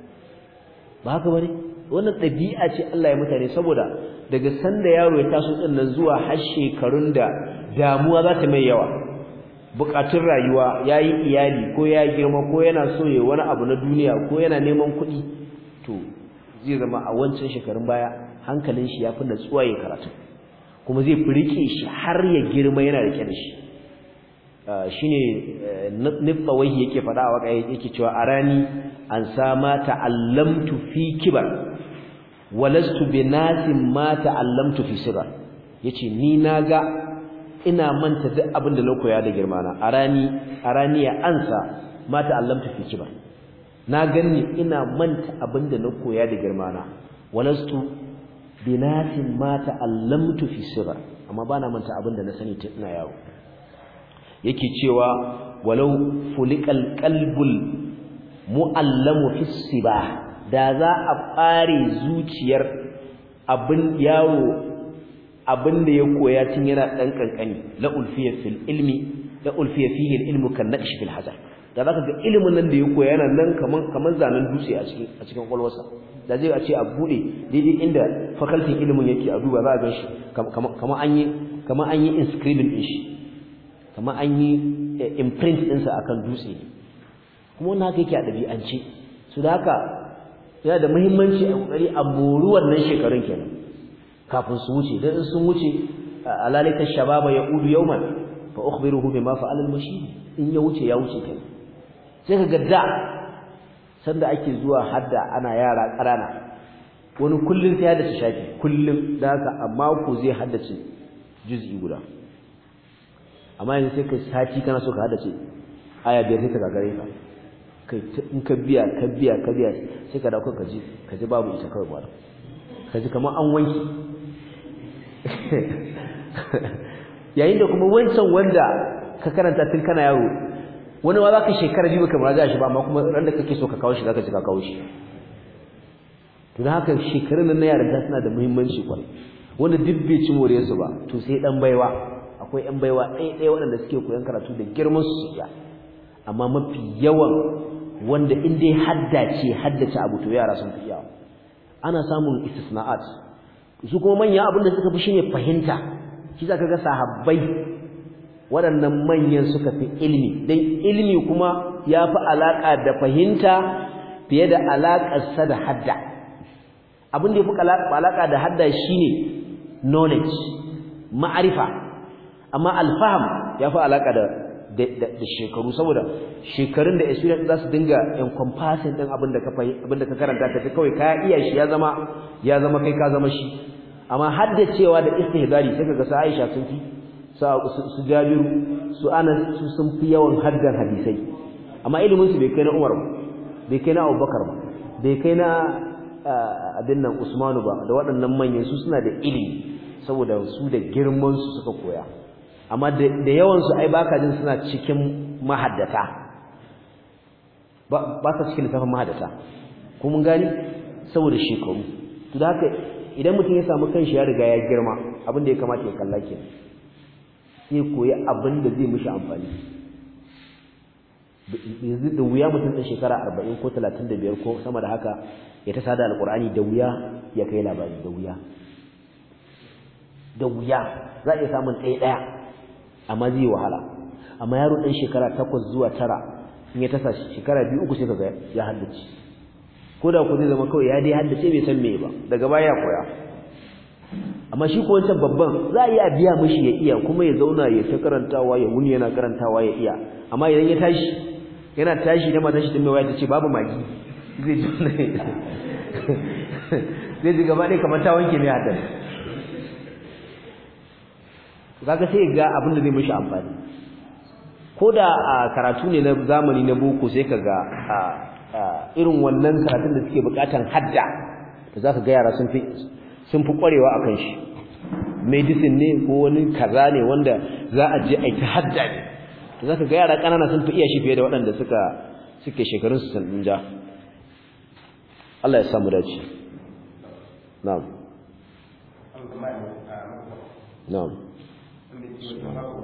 ba haka bane wannan dabi'a ce Allah ya mutane saboda daga sanda yaro ya taso din nan zuwa har shekarun da damuwa za ta mai yawa bukatun rayuwa yayi iyali ko ya girma ko yana so yayi wani abu na duniya ko yana neman kuɗi to zai zama a wancan shekarun baya hankalin shi yafi natsuwa yayin karatu kuma zai furike shi har ya girma yana rike da shi shine nifawai yake fada a waka yake cewa arani an sama ta'allamtu fi kibar walastu binasin ma ta'allamtu fi sigar yace ni naga ina manta duk abin da na koya da girma na arani arani ya ansa ma ta'allamtu fi kibar na ganni ina manta abin da na koya da girma na walastu binasin ma ta'allamtu fi sigar amma bana manta abin da na sani tun ina yawo yake cewa walau fulikal qalbul muallamu fi sibah da za a fare zuciyar abin yawo abin da ya koya tun yana dan kankani la ulfiya fil ilmi la ulfiya fihi al ilmu kan naqsh fil hazar da zaka ga ilimin nan da ya koya yana nan kaman kaman zanen dutse a cikin a cikin kwalwarsa da zai a ce a bude daidai inda faculty ilimin yake a duba za a ga shi kaman an yi kaman an yi inscribing din shi kaman an yi imprint din sa akan dutse kuma wannan haka yake a dabi'ance su da haka yana da muhimmanci a kokari a moru wannan shekarun kenan kafin su wuce dan sun wuce alalika shababa yaudu yawman fa ukhbiruhu bima fa'ala al-mashid in ya wuce ya wuce kenan sai kaga da sanda ake zuwa hadda ana yara karana wani kullun sai haddace shafi kullun da haka amma ko zai haddace juz'i guda amma yanzu sai kai sati kana so ka haddace aya biyar sai ka gagare ka kai in ka biya ka biya ka biya sai ka dauko ka ji ka ji babu ita kawai ba ka ji kamar an wanki yayin da kuma wancan wanda ka karanta tun kana yaro wani ma zaka shekara biyu kamar za shi ba amma kuma ran da kake so ka kawo shi zaka ji ka kawo shi to dan haka shekarun nan na yarinta suna da muhimmanci kwarai wanda duk bai ci more su ba to sai dan baiwa akwai ɗan baiwa ɗaya ɗaya waɗanda suke koyon karatu da girman su ya amma mafi yawan wanda in dai haddace haddace abu to yara sun fi yawa ana samun istisna'at su kuma manya abin da suka fi shine fahimta shi zaka ga sahabbai waɗannan manyan suka fi ilimi dan ilimi kuma yafi alaka da fahimta fiye da alakar sa da hadda abin da yafi alaka da hadda shine knowledge ma'arifa amma alfaham yafi alaka da da shekaru saboda shekarun da experience za su dinga encompassing din abin da ka abin da ka karanta ka kawai ka iya shi ya zama ya zama kai ka zama shi amma haddacewa da istihdari sai kaga sa Aisha sun fi su Jabiru su Anas su sun fi yawan haddan hadisai amma ilimin su bai kai na Umar ba bai kai na Abubakar ba bai kai na abin nan Usmanu ba da waɗannan manyan su suna da ilimi saboda su da girman su suka koya amma da yawan su ai baka jin suna cikin mahaddata ba ba sa cikin littafin mahaddata ko mun gani saboda shekaru to da haka idan mutum ya samu kanshi ya riga ya girma abin da ya kamata ya kalla kenan sai koyi abin da zai mishi amfani yanzu da wuya mutum ɗan shekara arba'in ko talatin da biyar ko sama da haka ya ta sada alƙur'ani da wuya ya kai labari da wuya da wuya za a iya samun ɗaya ɗaya amma zai wahala amma yaro dan shekara takwas zuwa tara in ya tasa shekara biyu uku sai kaga ya haddace ko da ku zai zama kawai ya dai haddace bai san me ba daga baya ya koya amma shi ko wancan babban za a iya biya mishi ya iya kuma ya zauna ya ta karantawa ya wuni yana karantawa ya iya amma idan ya tashi yana tashi da matashi din mai waya tace babu magi zai ji zai ji gaba dai kamar ta wanke mai haddace kaga sai ga abin da zai mishi amfani ko da karatu ne na zamani na boko sai kaga irin wannan karatun da suke bukatan hadda da zaka ga yara sun fi sun fi kwarewa akan shi medicine ne ko wani kaza ne wanda za a je a ta hadda ne to zaka ga yara kanana sun fi iya shi fiye da waɗanda suka suke shekarun su sun ja Allah ya samu dace na'am na'am